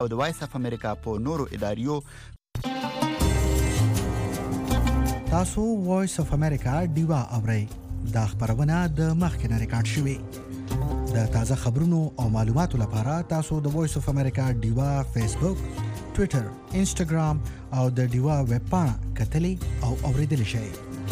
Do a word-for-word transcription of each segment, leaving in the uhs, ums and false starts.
او د وایس اف امریکا په نورو اداریو. تاسو وایس اف امریکا ډیوا اورئ. دا خبرونه د مخکنه ریکارډ شوې. د تازه خبرونو او معلوماتو لپاره تاسو د وایس اف امریکا ډیوا فیسبوک، ټوئیټر، انسټاګرام او د ډیوا ویب پاڼه کتلی او اوریدلی شئ.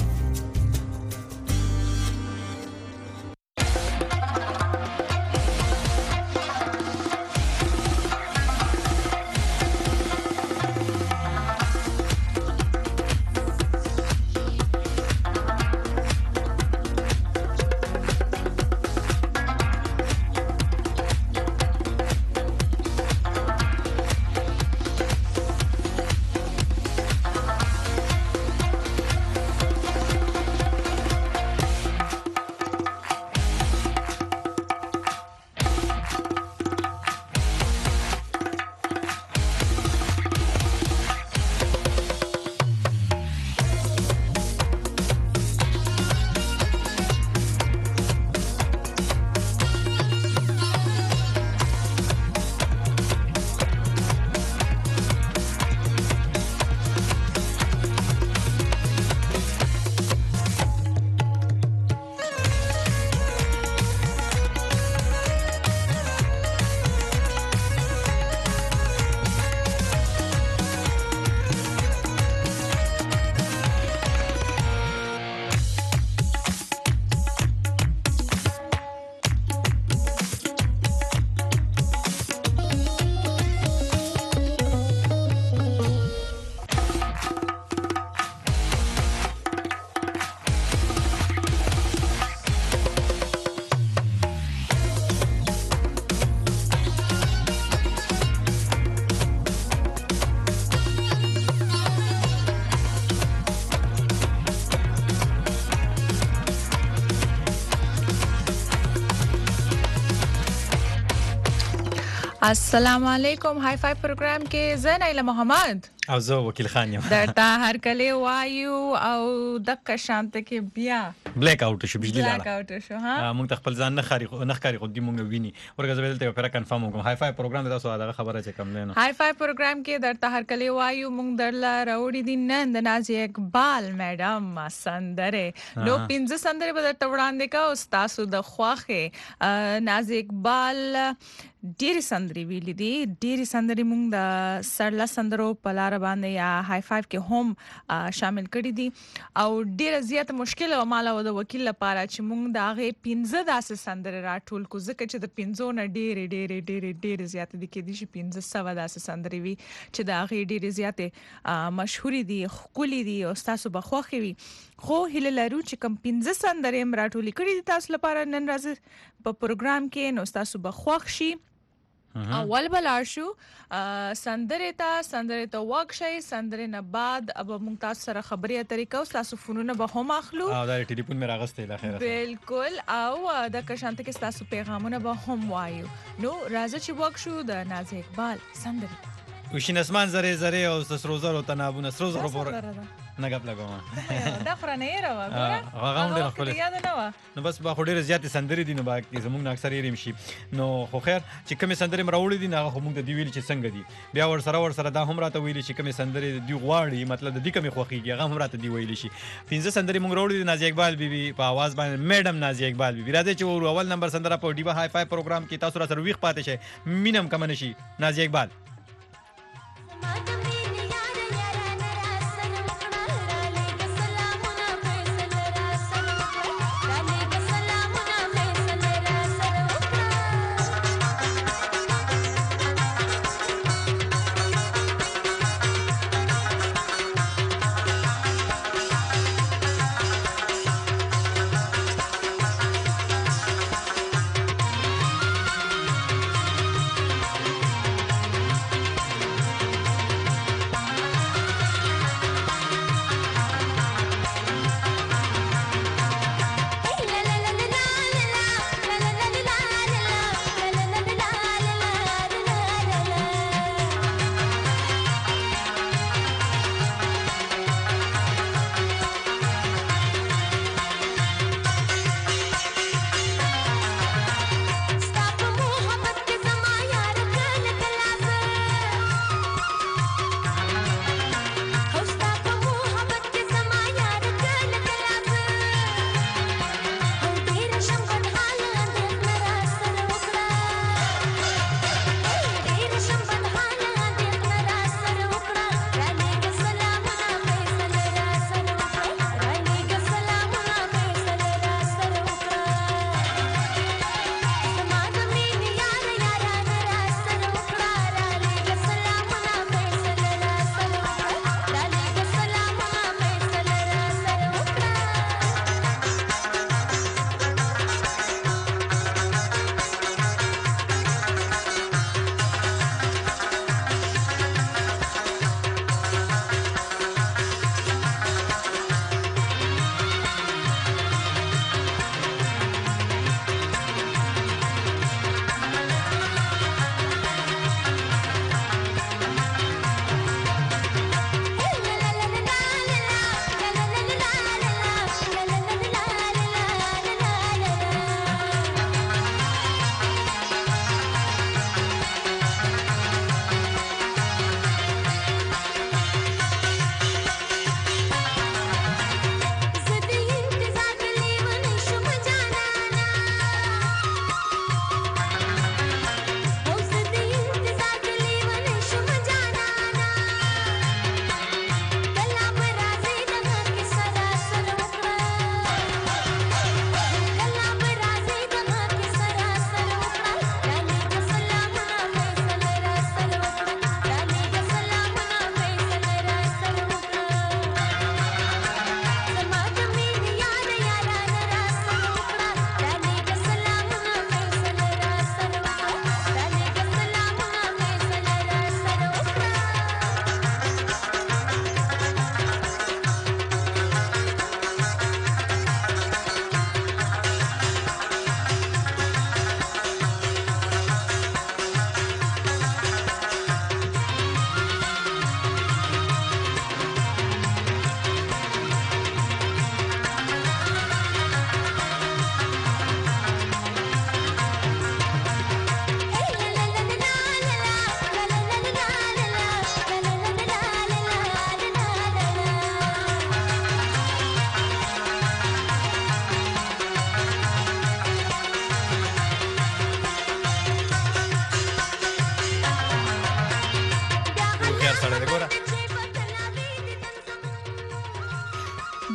السلام علیکم. های فای پروګرام کې زه نایله محمد او زه وکیل خان یم درته هر کله وایو او دغه شانت کې بیا بلیک اوټ شو بجلی لاړه بلیک اوټ شو. ها موږ خپل ځان نه خاري نه خاري خو دې موږ ویني ورګه زه دلته پر کنفرم وکم. های فای پروګرام تاسو دا خبره چې کم نه های فای پروګرام کې درته هر کله وایو موږ درلا راوړي دي نن د نازي اقبال میډم سندره. نو پنځه سندره به درته وړاندې کا او تاسو د خواخه نازي اقبال ډېری سندري ویلې دي. ډېری سندري موږ د سرلا سندرو په لار باندې یا های فایو کې هم شامل کړي دي او ډېر زیات مشکل او مال او د وکیل لپاره چې موږ د هغه پنځه داسې سندري راټول کو ځکه چې د پنځو نه ډېر ډېر ډېر ډېر زیات دي کې دي چې پنځه سو داسې سندري وي چې د هغه ډېر زیات مشهوري دي خولي دي او تاسو به خوښي وي. خو هله لرو چې کوم پنځه سندري هم راټول کړي دي تاسو لپاره نن راځي په پروګرام کې نو تاسو به خوښ شي. اول بلار شو سندره ته سندره ته واکشي سندره نه بعد اب موږ تاسو سره خبري طریقه او تاسو فونونه به هم اخلو او دا ټلیفون مې راغسته له خیره بالکل او د کشانت کې تاسو پیغامونه به هم وایو. نو راځي چې واک شو د نازي اقبال سندره وشین اسمان زره زره او سرو زرو تنابونه سرو زرو پر نه غب لګوم دا خو نه یې راو هغه هم ډېر خپل یاد نه و نو بس با خو ډېر زیات سندري دي نو با زموږ نه اکثر یې شي. نو خو خیر چې کومه سندري مراوړي دي نه خو موږ د دی ویل چې څنګه دي بیا ور سره ور سره دا هم راته ویل چې کومه سندري دی غواړي مطلب د دې کومه خوخيږي هغه هم راته دی ویل شي. پنځه سندري موږ راوړي دي نازي اقبال بیبي په आवाज باندې میډم نازي اقبال بیبي راځي چې اول نمبر سندره په ډیوا های فای پروګرام کې تاسو را سره ویخ پاتې شي مینم کمن شي نازي اقبال.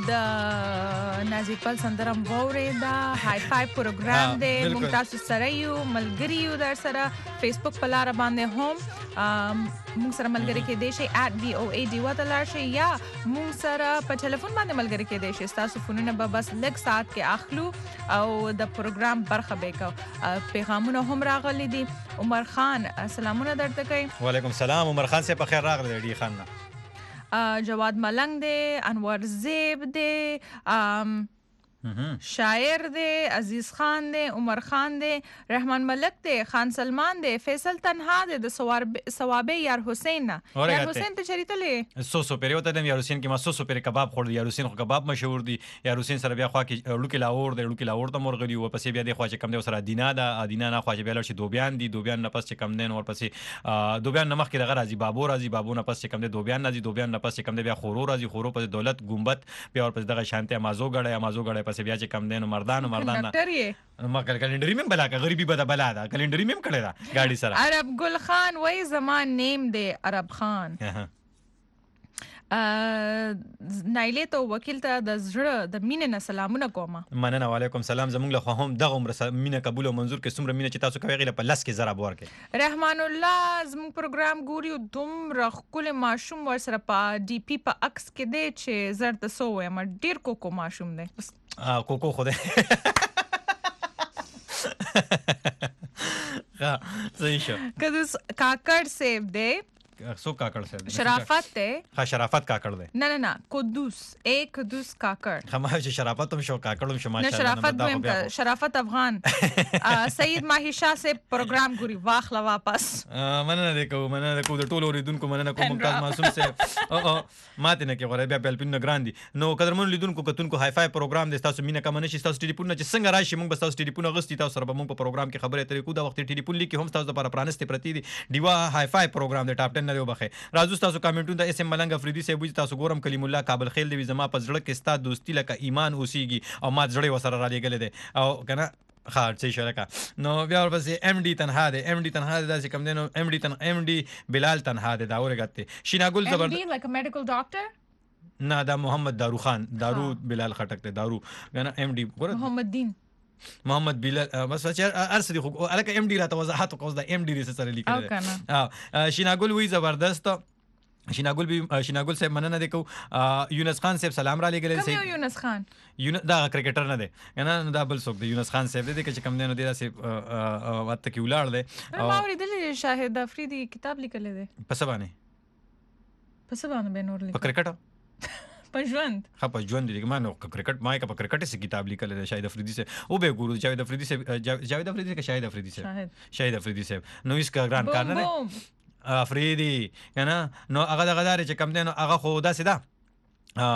د نازي اقبال سندره ووري دا هاي فای پروګرام دی موږ تاسو سره یو ملګری یو در سره فیسبوک په لار باندې هم موږ سره ملګری کې دی شي at voa diva تلار شي یا موږ سره په ټلیفون باندې ملګری کې دی شي تاسو فونونه به بس لږ ساعت کې اخلو او د پروګرام برخه به کو پیغامونه هم راغلي دي عمر خان سلامونه درته کوي وعلیکم السلام عمر خان سے په خیر راغلی دی خان جواد ملنګ دی انور زیب دی شاعر دی عزیز خان دی عمر خان دی رحمان ملک دی خان سلمان دی فیصل تنها دی د ثوابه یار حسین یار حسین ته چریتلې سو سو پیری وته د یار حسین کې ما سو سو پیری کباب خور دی یار حسین خو کباب مشهور دی یار حسین سره بیا خوا کې لوکي لاور دی لوکي لاور ته مرغلی او پسې بیا د خوا چې کم دی سره دینا دا دینا نه خوا چې بیا لشي دوبیان دی دوبیان نه پس چې کم دی اور پسې دوبیان نمخ کې دغه راځي بابو راځي بابو نه پس چې کم دی دوبیان راځي دوبیان نه پس چې کم دی بیا خورو راځي خورو پس دولت ګمبت بیا اور پس دغه شانته مازو غړې مازو غړې پس بیا چې کم دینو مردان مردان ما کلندري مم بلا کا غریبي بد بلا دا کلندري مم کړه دا گاډي سره عرب ګل خان وای زمان نیم دی عرب خان نایله تو وکیل ته د زړه د مینې نه سلامونه کوم مننه وعلیکم سلام زموږ له هم دغه عمر مینه قبول او منظور کې څومره مینه چې تاسو کوي غیله په لاس کې زرا بور کې رحمان الله زموږ پروګرام ګوري او دومره خپل ماشوم ور سره په ډي پی په عکس کې دی چې زرد سو وایم ډیر کوکو ماشوم دی ا کوکو خوده ها صحیح شو کدو کاکړ سیب دی سو کاکړ سره شرافت ته ها شرافت کاکړ دی نه نه نه قدوس ایک قدوس کاکړ خما چې شرافت هم شو کاکړ هم شو ماشاءالله شرافت دویم شرافت افغان سید ماهی شاه سے پروگرام ګوري واخلا واپس مننه دې کو مننه کو د ټولو لیدونکو مننه کو ممتاز معصوم سے او او ماته نه کې غره بیا بلپین ګراندي نو قدرمن لیدونکو کتونکو هاي فای پروگرام د تاسو مینه کمنه شي تاسو ټلیفون نه چې څنګه راشي موږ به تاسو ټلیفون غستی تاسو سره به موږ په پروگرام کې خبرې اترې کو دا وخت ټلیفون لیکي هم تاسو لپاره پرانسته پرتی دي دیوا هاي فای پروگرام د ټاپ ټن نه وبخه راځو تاسو کامنټونه د اس ام ملنګ افریدي سه بوځي تاسو ګورم کلیم الله کابل خیل دی زما په زړه کې ستا دوستی لکه ایمان اوسېږي او ما زړه وسره را لګل دي او کنه خاط صحیح شرکا نو بیا ورپسې ام ډي تنها دی ام ډي تنها دی داسې کم دی نو ام ډي تن ام ډي بلال تنها دی دا اورګته شیناګل زبر ام ډي لایک ا میډیکل ډاکټر نه دا محمد دارو خان دارو بلال خټک دی دارو کنه ام ډي محمد دین محمد بلال بس چې ارسدي خو الکه ام ډي راته وضاحت کوز دا ام ډي سره لیکل دی شیناګل وی زبردست شیناګل به شیناګل صاحب مننه دی کو یونس خان صاحب سلام را لګل سي یونس خان یونس دا کرکټر نه دی کنه دا بل څوک دی یونس خان صاحب دی چې کم دی نو دی دا صاحب وخت کې ولار دی او ما ورېدل شاهد افریدي کتاب لیکل دی پس باندې پس باندې به نور لیکل په کرکټ په ژوند ها په ژوند دی ما نو کرکټ ما کا په کرکټ سي کتاب لیکل دی شاهد افریدي سے او به ګورو شاهد افریدي سے جاوید افریدي کا شاهد افریدي سے شاهد افریدي صاحب نو اس کا ګران کار نه افریدي کنه نو هغه دغه دار چې کم دی نو هغه خو داسې ده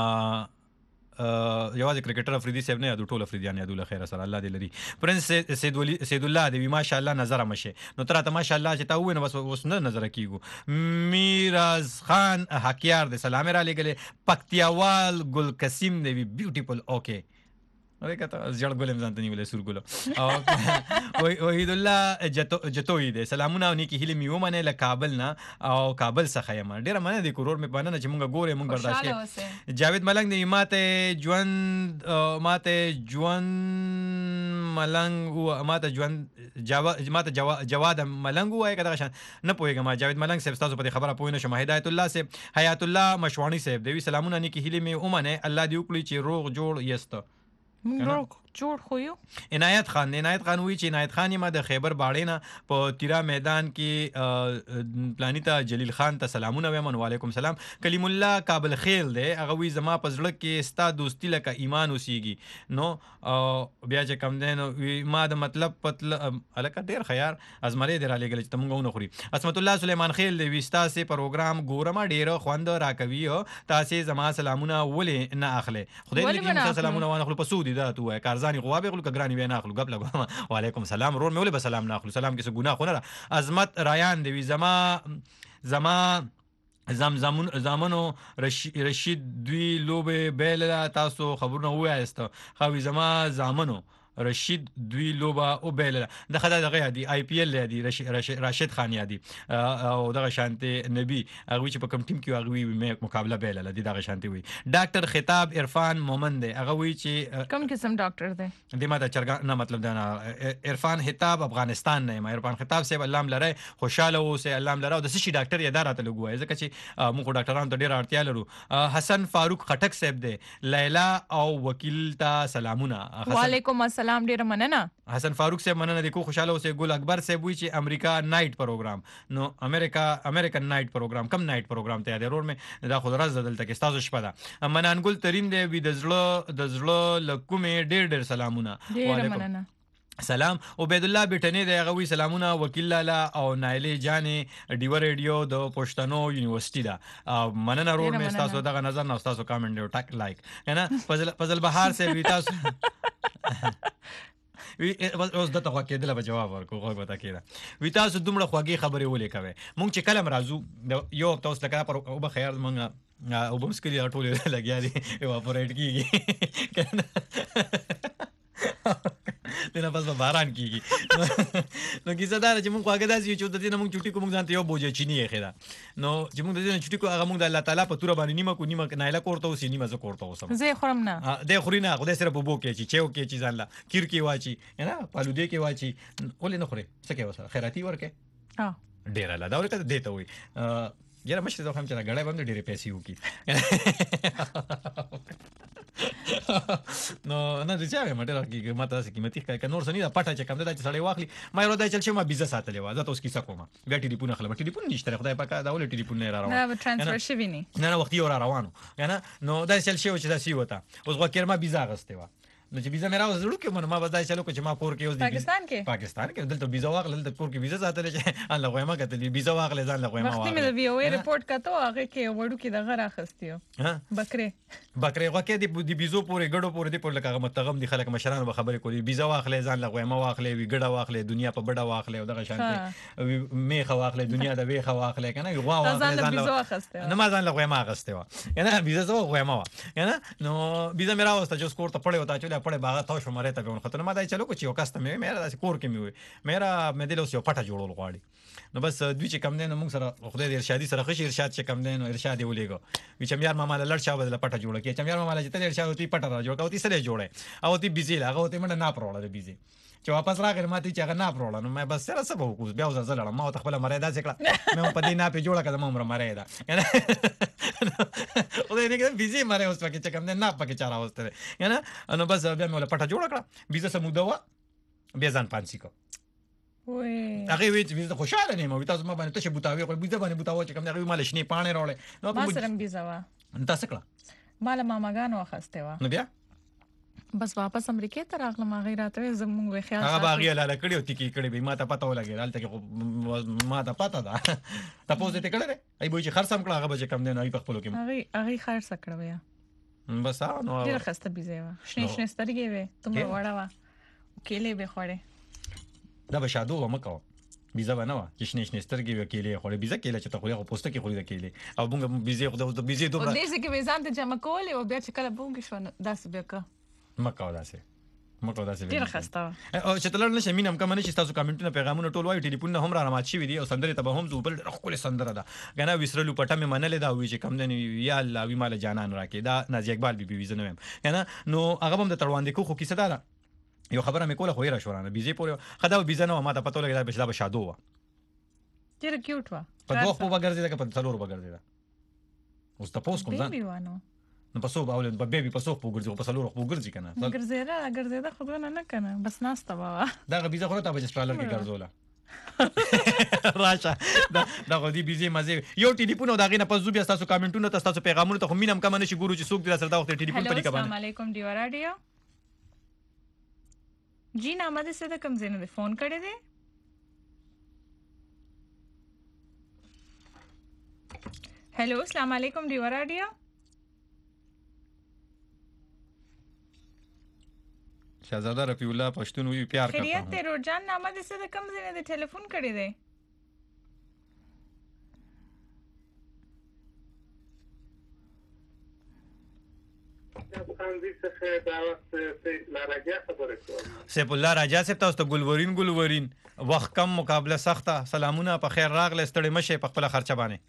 یوازې کرکټر افریدي صاحب نه یادو ټول افریدیان یادو له خیر سره الله دې لري پرنس سید ولی سید الله دی ماشاء الله نظر مشه نو تر ته ماشاء الله چې تا وینه بس اوس نه نظر کیګو میراز خان حکیار دی سلام را لګل پکتیاوال ګل قسیم دی بیوټیفل اوکے اوی کته زړ ګلم ځانته نیولې سور ګلو او وحید الله جتو جتوی دی سلامونه نیکی هلی میو منه له کابل نه او کابل څخه یم ډیر منه دی کورور می پانه چې مونږ ګوره مونږ برداشت کې جاوید ملنګ دی ماته ژوند ماته ژوند ملنګ او ماته ژوند جوا ماته جواد ملنګ وای کده شان نه پوهیږم جاوید ملنګ صاحب تاسو په خبره پوه نه شم هدایت الله صاحب حیات الله مشوانی صاحب دی سلامونه نیکی هلی می اومنه الله دی وکړي چې روغ جوړ یست موږ جوړ خو یو عنایت خان عنایت خان وی چې عنایت خان ما د خیبر باړې نه په تیرا میدان کې پلانیتا جلیل خان ته سلامونه وایم وعلیکم سلام کلیم الله کابل خیل دی هغه وی زما په زړه کې ستا دوستی لکه ایمان اوسېږي نو بیا چې کم دی نو ما د مطلب پتل الکه ډیر خيار ازمرې دی را لګل چې تمغه ونه خوري اسمت الله سليمان خیل دی وستا سي پروګرام ګورما ډیر خوند راکوي تاسو زما سلامونه ولې نه اخلي خدای دې کې سلامونه وانه خپل پسودي دا تو کارزاني غوابه غلو کګرانی وینا اخلو غب لګو وعلیکم سلام رور مې ولې به سلام نه اخلو سلام کې څه ګناه خو نه عظمت رایان دی زما زما زمزمون زمانو رشید دوی لوبه بیل تاسو خبرونه وایست خو زما زمانو رشید دوی لوبه او بیل د خدای دغه یادي آی پی ال یادي راشد خان یادي او دغه شانتي نبی هغه چې په کوم ټیم کې هغه وی مې مقابله بیل لدی دغه شانتي وی ډاکټر خطاب عرفان مومن دی هغه وی چې کوم قسم ډاکټر دی د ماته چرګا نه مطلب دا نه عرفان خطاب افغانستان نه ما عرفان خطاب سه الله لره خوشاله اوسه الله لره د سشي ډاکټر یې دراته لګوي ځکه چې موږ ډاکټرانو ته ډیر اړتیا لرو. حسن فاروق خټک صاحب دی لیلا او وکیل ته سلامونه. وعلیکم السلام ډیر مننه. حسن فاروق صاحب مننه د کو خوشاله اوسه. ګل اکبر صاحب وی چې امریکا نایټ پروګرام نو امریکا امریکن نایټ پروګرام کم نایټ پروګرام ته یاد ورور مې دا خو راز دلته کې تاسو شپه ده. منانګل ترين دی وی د زړه د زړه لکومې ډیر ډیر سلامونه. ډیر مننه. سلام. عبید الله بیٹنی دی غوي سلامونه. وکیل لالا او نایلې جانې ډیو ریډیو د پښتنو یونیورسيټي دا مننه رور مې تاسو دغه نظر نه تاسو کامنټ او ټک لایک کنه فضل فضل بهار سے وی تاسو وی اوس دته خو کېدل به جواب ورکو خو وتا کېده وی تاسو دومره خوږی خبرې ولې کوي مونږ چې کلم رازو یو تاسو لکه پر او به خیر مونږ او به مسکري ټوله لګیا دي ایواپوریټ کیږي کنه دنه پس باران کیږي نو کیسه دا چې مونږ خواږه داسې چې د دې نه مونږ چټي کوم ځان ته یو بوجه چینی یې خېدا نو چې مونږ د دې نه چټي کو هغه مونږ د الله تعالی په تور باندې نیمه کو نیمه نایله کوړته اوسې نیمه ز کوړته اوسم زه خورم نه د خوري نه خدای سره په بو کې چې چېو کې چې ځان لا کیر کې واچي نه پالو دې کې واچي ولې نه خوري څه کې وسره خیراتی ورکه ها ډیر الله دا ورکه دیته وي یاره مشه زه هم چې غړای باندې ډېرې پیسې وکي نو نه د چا مې ډېر کې ماته سې قیمتي ښکاري نور سنې دا پټه چې کم ده چې سړی واخلي ما یو دا چل شي ما بيزه ساتلې و زه تاسو کیسه کوم بیا ټلیفون خلم ټلیفون نشته خدای پاک دا ول ټلیفون نه را روان نه ترانسفر شوی نه نه نه وخت یو را روانو کنه نو دا چل شي چې دا سی وته اوس غوکر ما بيزه غسته و نو چې بيزه مې راو زړه کې مونږ ما بدای چلو چې ما کور کې اوس پاکستان کې پاکستان کې دلته بيزه واغله دلته کور کې بيزه ساتل چې ان لغوي ما کتلې بيزه واغله ځان لغوي ما وختي مې د وی او ای ریپورت کاته هغه کې وړو کې دغه راخستیو ها بکره بکره غوکه دی بيزو پورې ګډو پورې دی پورې لکه متغم دي خلک مشران به خبرې کوي بيزه واغله ځان لغوي ما واغله وی ګډه واغله دنیا په بډه واغله او دغه شانتي میخه واغله دنیا د ویخه واغله کنه غوا واغله ځان لغوي نه ما ځان لغوي ما غسته و کنه بيزه زو غوي ما کنه نو بيزه مې راوسته چې سکور ته پړې وتا چې پړې باغ ته شو مره ته ګون خطر ما دای چلو کو چې یو کاست مې مې راځي کور کې مې وي مې مې دلوس یو پټه جوړول غواړي نو بس دوی چې کم دین موږ سره خدای دې ارشادي سره خشي ارشاد چې کم دین ارشاد یې ولېګو وی چې مېار ماما لړ شاو بدل پټه جوړه کې چې مېار ماما چې تل ارشاد وتی پټه را جوړ کاوتی سره جوړه او تی بيزي لاغه وتی منډه نه پروړه بيزي چې واپس راغی ماته چې هغه نه پروړه نو مې بس سره سبا وکوس بیا وځه زړه ما ته خپل مړې دا څکړه مې په دې نه په جوړه کړم عمر مړې دا او دې نه کې بيزي مړې اوس پکې چې کم نه پکې چاره اوسته کنه نو بس بیا مې له پټه جوړه کړه بيزه سمو دوا بیا ځان پانسي کو وې هغه وی چې بيزه خوشاله نه مو تاسو ما باندې ته بوتاوي خو بيزه باندې بوتاوي چې کم نه مال شنه پانه راولې نو ما سره بيزه وا تاسو کړه مال ماماګانو اخسته وا نو بیا بس واپس امریکای ته راغلم غیرات زموږ وی خیال هغه باغی لاله کړیو تکی کړی به ما ته پته ولګی حالت کې ما ته پته ده تاسو ته کړه ای به چې خرڅم کړه هغه به کم نه ای په خپل کې هغه هغه خرڅ کړو یا بس نو ډیر خسته بيزه وا شنه شنه سترګې وې تم وړا وا کېلې به خوړې دا به شادو و مکو بيزه و نه و چې شنه شنه سترګې و کېلې خوړې بيزه کېلې چې ته خو یې پوسټ کې خوري دا کېلې او موږ بيزه خو د بيزه دوه او دې چې به ځان ته جمع کولې او بیا چې کله بونګ شو داس به کا مکو داسه مکو داسه ډیر خسته او چې تلل نشه مینم کوم نه چې تاسو کمنټونه پیغامونه ټول وایي ټلیفون نه هم را مات شي وي او سندره ته به هم زو بل خپل سندره ده غنا وسرلو پټه مې منلې دا وی چې کم نه یا الله وی مال جانان راکې دا نازي اقبال بي بي وزنه کنه نو هغه هم د تړوان دي خو کیسه ده یو خبره مې کوله خو یې را شورانه بيزي پورې خدا بيزه نه ما ته پته لګی دا بشلا به شادو و ډیر کیوټ و په دوه په بغرزي دا په څلور بغرزي دا اوس تاسو کوم ځان نو پسو باول په بیبي پسو په ګرځي په سلور په ګرځي کنه ګرځي را ګرځي دا خودونه نه کنه بس ناسته بابا دا بيزه خو ته په سټرالر کې ګرځولا راشه دا دا غو دي بيزي مزه یو ټلیفون او دا غینه په زوبیا تاسو کمنټونه تاسو پیغامونه ته مينم کم نه شي ګورو چې څوک دې سره دا وخت ټلیفون پرې کبان السلام علیکم دیو رادیو جی نامه دې څه د کم زینه دې فون کړی دی हेलो अस्सलाम वालेकुम دیو رادیو شهزاده رفیع الله پښتون وی پیار کرتا خیریت ته روجان نامه دې څه د کم زینه دې ټلیفون کړی دی سیف الله راجا صاحب تاسو ته ګلورین ګلورین وخت کم مقابله سخته سلامونه په خیر راغله ستړي مشه په خپل خرچه باندې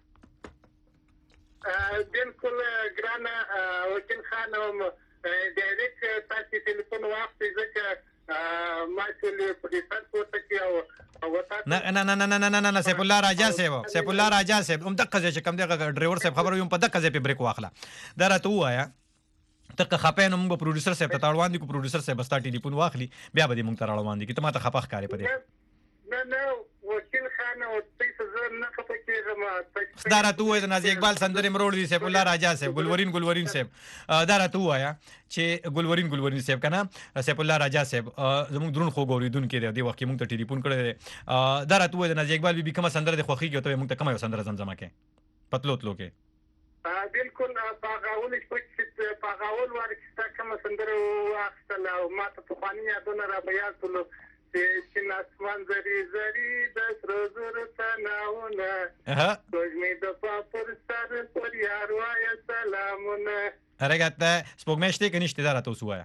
بالکل ګرانه وکیل خانم ډایرکټ تاسو ټلیفون واخلئ ځکه ما چې په دې سره پورته کې او نه نه نه نه نه نه نه سیف الله راجا صاحب سیف الله راجا صاحب هم دغه ځای چې کم دغه ډرایور صاحب خبرو یم په دغه ځای په بریک واخله دا راته وایا تک خپه نو موږ پروډوسر صاحب ته تاړوان دي کو پروډوسر صاحب ستا ټلیفون واخلي بیا به دې موږ تاړوان دي کی ته ماته خپه ښکارې پدې نه نه وکیل خان او تاسو زه نه خپه کېږم دا راته وای د نازي اقبال سندرې مروړ دي سیف الله راجا صاحب ګلورین ګلورین صاحب دا راته وایا چې ګلورین ګلورین صاحب کنه سیف الله راجا صاحب زموږ درون خو ګوریدون کې دی وخت موږ ته ټلیفون کړی دا راته وای د نازي اقبال بي کومه سندره د خوخي کې ته موږ ته کومه سندره زمزمه کې پتلو تلو کې بالکل پاغاول چې پاغاول ورکسته کوم سندره واخستل او ما ته په خواني یادونه را بیا ټول چې ناسمان زری زری د سر زر تناونه ها دوی د پاپر سر پر یار وای سلامونه ارګاته سپوږمشته کې نشته دا راته وسوایا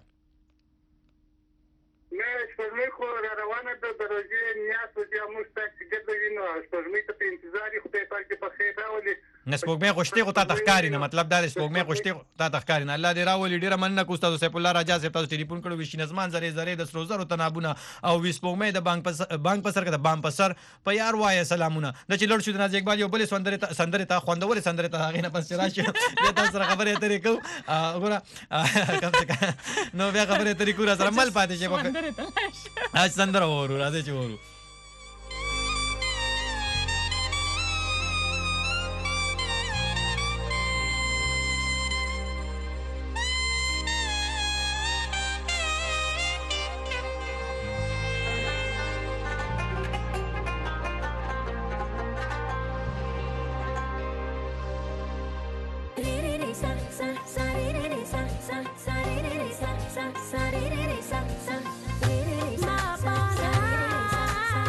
نه سپوږمۍ خو روانه ده دروځي نیاز او چې موږ ته چې ګرځي نو سپوږمۍ ته په انتظار یو خدای پاک دې په خیر راولي نه سپوږمۍ خوشتي خو تا تخکاری نه مطلب دا سپوږمۍ خوشتي تا تخکاری نه الله دې راولي ډیره مننه کو استاد سیف الله راجا صاحب تاسو ټلیفون کړو وشي نظمان زری زری د سرو زرو تنابونه او وی سپوږمۍ د بانک پر بانک پر سر کې د بام پر سر په یار وای سلامونه د چې لړ شو د نازي اقبال یو بل سندره سندره تا خوندول سندره تا هغه نه پس راشي بیا تاسو سره خبرې اترې کو وګوره نو بیا خبرې اترې کو سره مل پاتې شي اج سندره ورو راځي چې ورو sa sa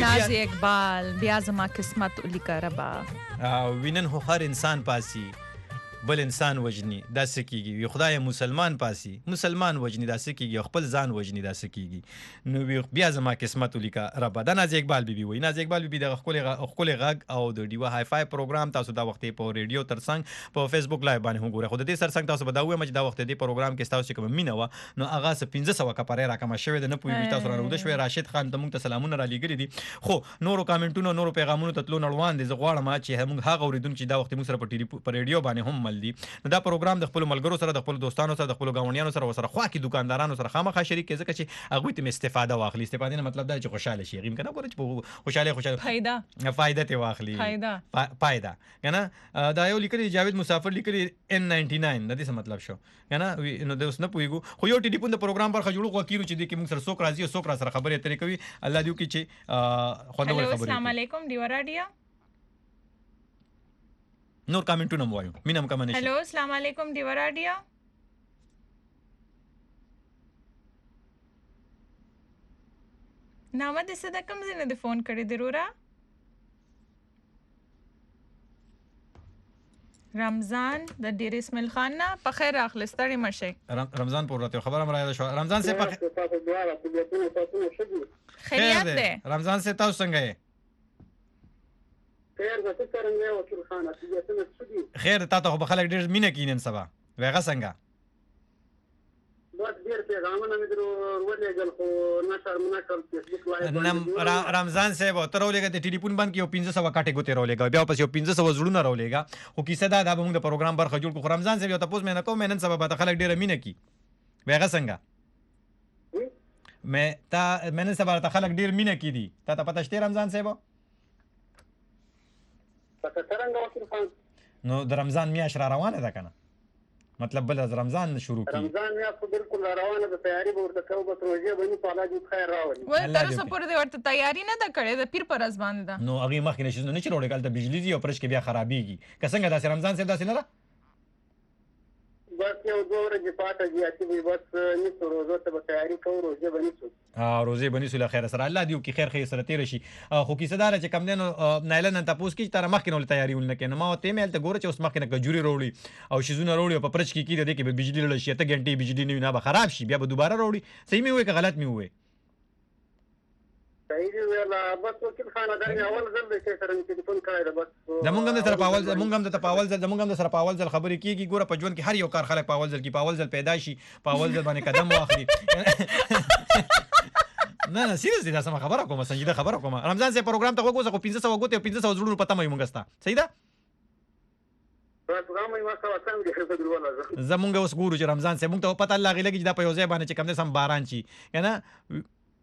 نازي اقبال بیا زما قسمت ولیکه ربا وینن خو هر انسان پاسي بل انسان وجني دا سکیږي وي خدای مسلمان پاسي مسلمان وجني دا سکیږي خپل ځان وجني دا سکیږي نو بیا زما قسمت ولیکا رب دا ناز اقبال بیبي وي ناز اقبال بیبي د خپل خپل غږ او د ډیوا هاي فای پروګرام تاسو دا وخت په ریډیو ترڅنګ په فیسبوک لایو باندې هم ګوره خو د دې سرڅنګ تاسو به دا وایي چې دا وخت د پروګرام کې تاسو کوم مینه و نو هغه س پنځه سوه کپاره را کوم شوی د نه پوي تاسو را ود شوی راشد خان ته مونږ ته سلامونه را لګري دي خو نورو کامنټونو نورو پیغامونو ته تلو نړوان دي زغواړم چې موږ هغه اوریدونکو چې دا وخت موږ سره په ټي په ریډیو باندې هم مل دي دا پروګرام د خپل ملګرو سره د خپل دوستانو سره د خپل گاونډیانو سره وسره خوا کې دکاندارانو سره خامخا شریک ځکه چې هغه ته استفاده واخلي استفاده نه مطلب دا چې خوشاله شي غیم کنه ګورې چې خوشاله خوشاله فائدہ فائدہ ته واخلي فائدہ فائدہ کنه دا یو لیکلي جاوید مسافر لیکلي ان ناینټي ناین د دې مطلب شو کنه نو د اوس نه پویګو خو یو ټي ډي پوند پروګرام پر خجوړو خو کیرو چې د کې موږ سره څوک راځي او څوک را سره خبرې اترې کوي الله دې وکړي چې خوندور خبرې السلام علیکم دیو راډیو نور کامنټونه مو وایو مینم کوم نه هلو السلام علیکم دیو راډیو نامه دې څه د کوم ځای نه د فون کړی ضروره رمضان د ډیر اسماعیل خان نه په خیر راغلی ستړی مشه رمضان پور راته خبره مراله شو رمضان سے په خیریت ده رمضان سے تاسو څنګه یې خیر زه څنګه یو وکیل خان اته خیر تاسو خو خلک ډیر مینه کینن سبا وغه څنګه بس ډیر پیغامونه مې درو ورلېږل خو نشر منکل فیسبوک لایو نم رمضان صاحب تر ولېګه د ټلیفون باندې یو پنځه سوه کاټه ګوتې راولېګا بیا پس یو پنځه سوه زړونه راولېګا خو کیسه دا د موږ د پروګرام برخه جوړ کو رمضان صاحب یو تاسو مې نه کوم نن سبا به خلک ډیر مینه کی وغه څنګه مې تا مې نن سبا ته خلک ډیر مینه کی دي تا ته پته شته رمضان صاحب پته څنګه وکیل خان نو د رمضان میاشت را روانه ده کنه مطلب بل از رمضان شروع کی رمضان میاشت بالکل روانه ده تیاری به ورته کوو بس روزه باندې په الله دې خیر راولي ول تر اوسه پورې دې ورته تیاری نه ده کړې د پیر پر ځ باندې ده نو هغه مخکې نشي نه چې روړې کال ته بجلی دی او پرش کې بیا خرابېږي که څنګه داسې رمضان صاحب داسې نه ده بس یو دوه ورځې پاته دي چې بس نیسو روزه ته به تیاری کوو روزه به نیسو روزه به نیسو له خیر سره الله دې وکړي خیر خیر سره تېره شي خو کیسه داره چې کم دی نو نایله نن تپوس کړي چې تاره مخکې نه ولې تیاري ولنه کوې نو ما ورته ویل هلته ګوره چې اوس مخکې نه کجوري راوړي او شیزونه راوړي او په پرچ کې کېږي د دې کې به بجلي لړه شي اته ګنټې بجلي نه وي نه به خراب شي بیا به دوباره راوړي صحیح مې ووایې که غلط مې ووایې صحیح دی ویله بس وکیل خانه دا مې اول ځل دی چې سره مې ټلیفون کړی ده بس زمونږ هم د سره په اول ځل مونږ هم د په اول ځل زمونږ هم د سره په اول ځل خبرې کېږي ګوره په ژوند کې هر یو کار خلک په اول ځل کې په اول ځل پیدا شي په اول ځل باندې قدم واخلي نه نه سیریسلی دا سم خبره کوم سنجیده خبره کوم رمضان سے پروګرام ته وګورئ خو پنځه سوه ګوتې او پنځه سوه زړونو پته مې مونږ ستا صحیح ده زمونږ اوس ګورو چې رمضان سے مونږ ته پته الله غي لګي چې دا په یو ځای باندې چې کم دې سم باران شي کنه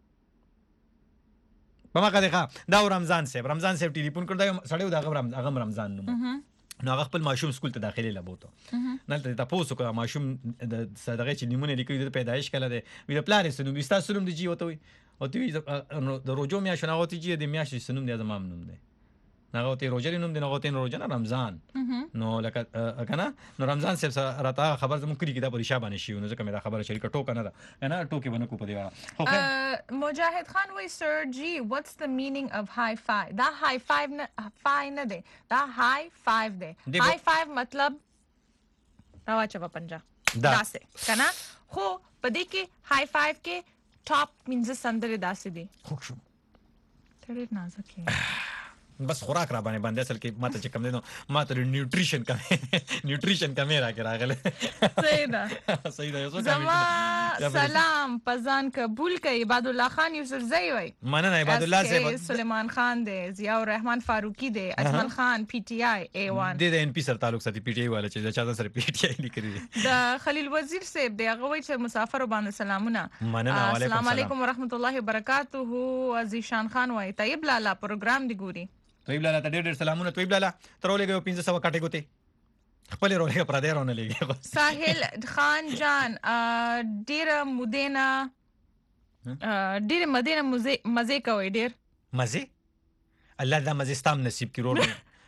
په ما کده ښه دا رمضان صاحب رمضان صاحب ټلیفون کړ دا سړیو دا هغه هغه رمضان نوم نو هغه خپل ماشوم سکول ته داخلي لبوته نلته تاسو کو ماشوم د صدقې چې نیمونه لیکي د پیدایش کله دی وی د پلان سنوم وستا سنوم دی جی وته وي او تی د روجو میاشت نه وتی جی د میاشت سنوم دی زمام نوم دی نغه ته روجری نوم دی نغه ته روجا نه رمضان نو لکه کنه نو رمضان صاحب راته خبر زموږ کلی کې دا پریشا باندې شي نو ځکه مې دا خبره شریک ټوک نه ده کنه ټوکی باندې کو پدی واره مجاهد خان وای سر جی what's the meaning of high five دا high five نه فای نه دی دا high five دی high five مطلب دا واچو په پنجا دا څه کنه خو پدې کې high five کې ټاپ مینځ سندره داسې دی خو شو ډېر نازک بس خوراک را باندې باندې اصل کې ماته چې کم دینو ماته نیوټریشن کمه نیوټریشن کمه را کې راغله صحیح ده صحیح ده یو زما سلام پزان قبول کړي عباد الله خان یوسف زئی وای مننه عباد الله صاحب سلیمان خان دی ضیاء الرحمن فاروقی دی اجمل خان پی ټی آی ای وان د ان پی سره تعلق ساتي پی ټی آی والا چې چا سره پی ټی آی لیکري د خلیل وزیر صاحب دی هغه وای چې مسافر باندې سلامونه مننه السلام علیکم ورحمت الله وبرکاته عزیشان خان وای طیب لالا پروګرام دی ګوري طيب لالا ته ډېر ډېر سلامونه طيب لالا تر ولګو پنځه سوه کټې ګوتې خپل رولګه پر دې رونه لګي ساحل خان جان ډېر مودینا ډېر مدینه مزه مزه کوي ډېر مزه الله دا مزه ستام نصیب کړو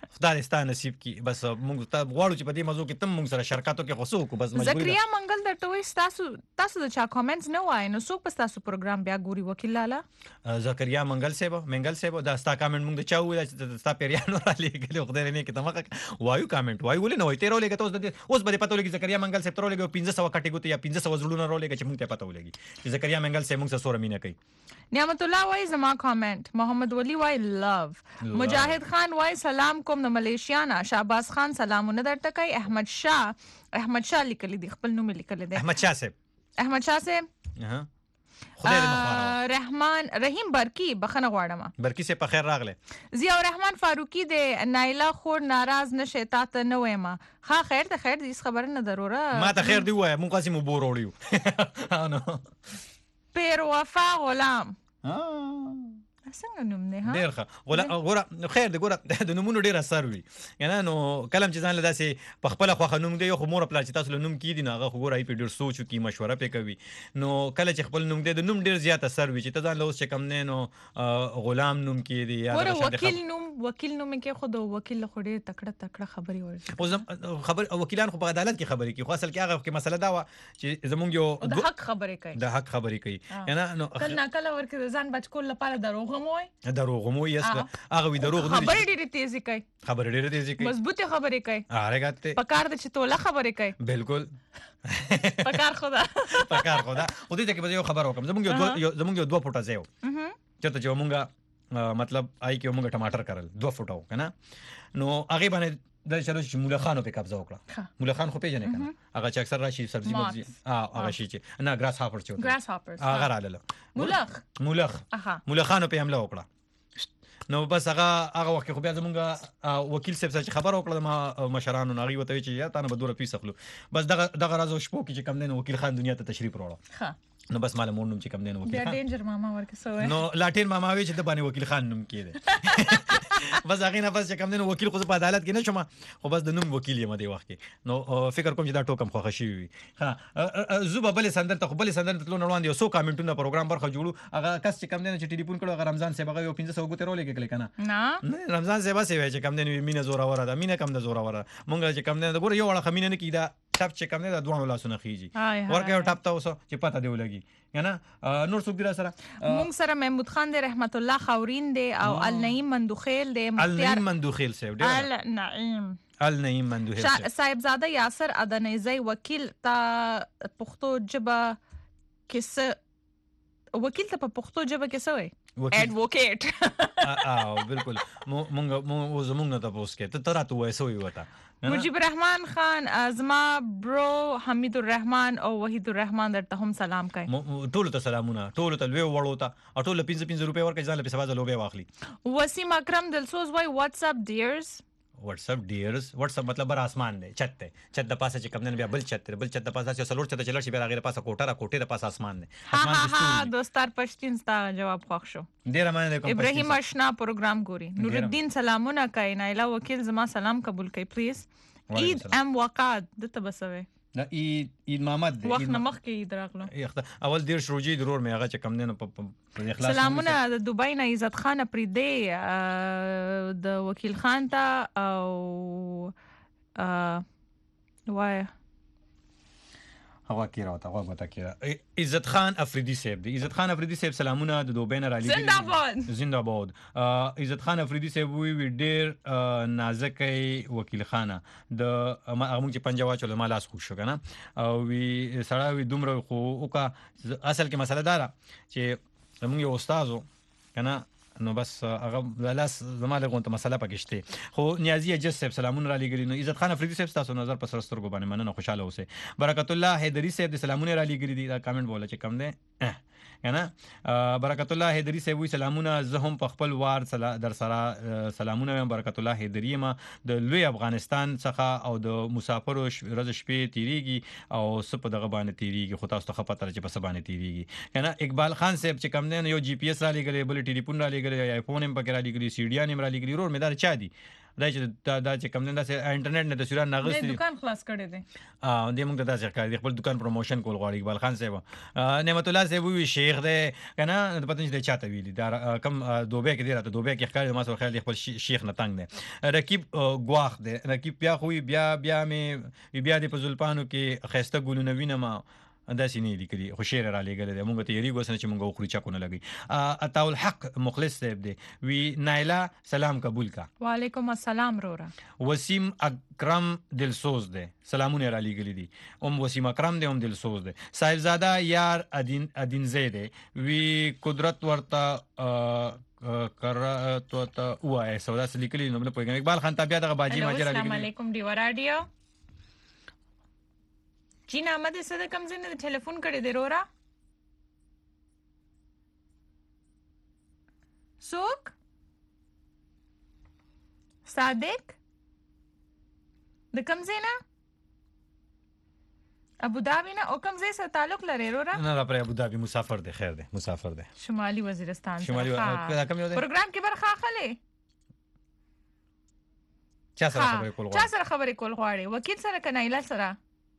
خدای ستا نصیب کی بس موږ ته غواړو چې په دې موضوع کې تم موږ سره شرکتو کې خصو کو بس مجبور زکریا منګل درته وای تاسو تاسو د چا کامنټس نه وای نو څوک په تاسو پروګرام بیا ګوري وکیل لاله زکریا منګل صاحب منګل صاحب دا ستا کامنټ موږ د چا ویل چې ستا پیریانو را لګل خدای نه کې تمخه وایو کامنټ وایو ولې نه وای تیرو لګه تاسو اوس به پته ولګي زکریا منګل صاحب تر لګو پنځه سوه کټګو ته یا پنځه سوه زړونه را لګي چې موږ ته پته ولګي چې زکریا منګل صاحب موږ سره سوره مینه کوي نعمت الله وای زما کامنټ محمد ولی وای لو مجاهد خان وای سلام کوم د ملیشیا نه شهباز خان سلامونه درته کوي احمد شاه احمد شاه لیکل دي خپل نوم لیکل دي احمد شاه صاحب احمد شاه صاحب ها خدای دې مخواره رحمان رحیم برکی بخنه غواړم برکی صاحب په خیر راغله ضیاء الرحمن فاروقی د نایلا خور ناراض نشه تا ته نه وایم ها خیر ته خیر دې خبره نه ضروره ما ته خیر دی وای مونږ قاسم بو وروړیو انو پیر وفا غلام څنګه نوم نه ها ډیر ښه غلا غورا خیر دی ګوره د نومونو ډیر اثر وي یعنی نو کلم چې ځان له داسې په خپل خوخه نوم دی خو مور پلا چې تاسو له نوم کې دي نه هغه غوړای په ډیر سوچو کې مشوره پې کوي نو کله چې خپل نوم دی د نوم ډیر زیات اثر وي چې ته ځان له اوس چې کم نه نو غلام نوم کې دی یا وکیل نوم وکیل نوم کې خود وکیل خو ډیر تکړه تکړه خبري ورته او خبر وکیلان خو په عدالت کې خبري کوي خو اصل کې هغه کې مسله دا و چې زمونږ یو د حق خبري کوي د حق خبري کوي یعنی نو کله کله ورکه ځان بچ کول لپاره دروغ مو وي دروغ مو یې هغه وی دروغ نه خبرې ډېرې تیزی کوي خبرې ډېرې تیزی کوي مضبوطه خبرې کوي ارګاته پکار د چې توله خبرې کوي بالکل پکار خدا پکار خدا او دې ته کې به یو خبر وکم زمونږ یو زمونږ یو دوه فوټه زیو چته چې مونږه مطلب آی کې مونږه ټماټر کرل دوه فوټو کنه نو هغه باندې د چلو چې مولا خانو په قبضه وکړه مولا خان خو پیژنې کنه هغه چې اکثر راشي سبزی مبزی اه هغه شي چې نه ګراس هاپر چې ګراس هاپر هغه رااله مولخ مولخ مولا خانو په حمله وکړه نو بس هغه هغه وخت خو بیا زمونږ وکیل صاحب چې خبر وکړه ما مشرانو ناغي وته چې یا تانه به دوره پیسه خلو بس دغه دغه راز شپو کې چې کم نه وکیل خان دنیا ته تشریف وروړه ها نو بس مال مور نوم چې کم نه وکیل خان بیا ډینجر ماما ورکه سوې نو لاټین ماما وی چې د باندې وکیل خان نوم کېده بس هغه نه بس چې کم نه وکیل خو په عدالت کې نه شوم خو بس د نوم وکیل یم دی وخت کې نو فکر کوم چې دا ټوکم خو خشي وي ها زوبه بل سندر ته بل سندر ته نو روان دي سو کامنټونه پروګرام برخه جوړو هغه کس چې کم نه چې ټلیفون کړو هغه رمضان صاحب هغه یو پنځه سوه ګوتې رولې کې کنه نه رمضان صاحب سي وای چې کم نه مینه زورا وره دا مینه کم نه زورا وره مونږ چې کم نه ګور یو وړه خمینه نه کیدا ټاپ چې کم نه دا دوه لاسونه خيږي ورکه یو ټاپ ته اوسه چې پته دی ولګي کنه نور څوک دی سره مونږ سره محمود خان دی رحمت الله خاورین دی او النعیم مندوخیل دی النعیم مندوخیل صاحب دی النعیم النعیم مندوخیل صاحب زاده یاسر ادنیزی وکیل تا پښتو جبه کیسه وکیل ته په پښتو جبه کیسه وای ایڈوکیټ اه بالکل مونږ مونږ زمونږ ته پوس کې ته تراته وای سوې وتا مجيب الرحمن خان ازما برو حمید الرحمن او وحید الرحمن درته هم سلام کوي ټول ته سلامونه ټول ته لوي وړو ته ټول پنځه پنځه روپے ورکړي ځان له پیسې وځه لوبه واخلي وسیم اکرم دلسوز وای واتس اپ ډیرز واتس اپ ډیرز واتس اپ مطلب بر اسمان دی چت ته چت د پاسه چې کم نه بیا بل چت بل چت د پاسه چې سلور چت چلر شي بیا غیر پاسه کوټه را کوټه د پاسه اسمان دی اسمان ها دوستار پښتین ستا جواب خوښ شو ډیر معنی کوم ابراهیم آشنا پروګرام ګوري نور الدین سلامونه کوي نایلا وکیل زما سلام قبول کوي پلیز عید ام وقاد دته بسوي دا عید عید محمد دی وخت نمخ کې عید راغله اول دیر شروجي ضرور مې هغه چې کم نه په اخلاص سلامونه د دوبای نه عزت خان پریدي د وکیل خان ته او وای هوا کې راوته هوا غوته کې عزت خان افریدي صاحب دی عزت خان افریدي صاحب سلامونه د دوبین را لګي زنده‌باد زنده‌باد عزت خان افریدي صاحب وی وی ډیر نازکې وکیل خانه د هغه چې پنجاب چول ما لاس خوشو کنه او وی سړی وی دومره خو اوکا اصل کې مسله دارا چې موږ یو استادو کنه نو بس هغه لاس زماله غونته مسله پکشته خو نیازی اجز صاحب سلامونه را لګري نو عزت خان افریدي صاحب تاسو نظر پر سرسترګو باندې مننه خوشاله اوسه برکت الله حیدری صاحب د سلامونه را لګري دا کمنټ بوله چې کم ده کنه برکت الله حیدری صاحب وی سلامونه زه هم په خپل وار در سره سلامونه برکت الله حیدری ما د لوی افغانستان څخه او د مسافرو ورځ شپې تیریږي او سپ دغه باندې تیریږي خو تاسو ته خپل چې په سبانه تیریږي کنه اقبال خان صاحب چې کم نه یو جی پی ایس را لګلې بل ټلیفون را لګلې آیفون هم پکې را لګلې سی ډي ان هم را لګلې رور مدار چا دي دا چې دا دا چې کوم نه دا انټرنیټ نه تصویرونه نغستې نه دکان خلاص کړی دی ا دې موږ ته دا ځکه خپل دکان پروموشن کول غواړي اقبال خان صاحب نعمت الله صاحب وی شیخ دی کنه پته نشته چاته ویلی دا کم دوبه کې دی راته دوبه کې ښکار ما سره خیال خپل شیخ نه تنگ دی رقیب غواخ دی رقیب بیا خو بیا بیا مې بیا د پزلپانو کې خسته ګلونه وینم دا سینې لیکلي خو شعر را لګل دی مونږ ته یری ګوسنه چې مونږ خو چکونه لګي عطاء الحق مخلص صاحب دی وی نایلا سلام قبول کا وعلیکم السلام رورا وسیم اکرم دلسوز دی سلامونه را لګل دي ام وسیم اکرم دی ام دلسوز دی صاحبزاده یار ادین ادین زید وی قدرت ورته کرا تو ته وای سودا سلیکلی نو په اقبال خان تابع دغه باجی ماجرا السلام علیکم دی ورادیو جی نامه دې څه د کوم ځای نه ټلیفون کړی دی رورا څوک صادق د کوم ځای نه ابو دابي نه او کوم ځای سره تعلق لري رورا نه را پر ابو دابي مسافر دی خیر دی مسافر دی شمالي وزیرستان شمالي کوم یو دی پروګرام کې برخه اخلي چا سره خبرې کول غواړي چا سره خبرې کول غواړي وکیل سره کنایلا سره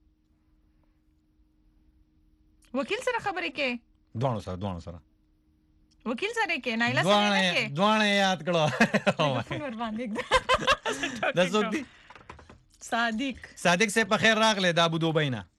وکیل سره خبرې کې دوانو سره دوانو سره وکیل سره کې نایلا سره نه کې دوانه یاد کړو فون ور باندې د څوک دی صادق صادق سے په خیر راغله د ابو دوبۍ نه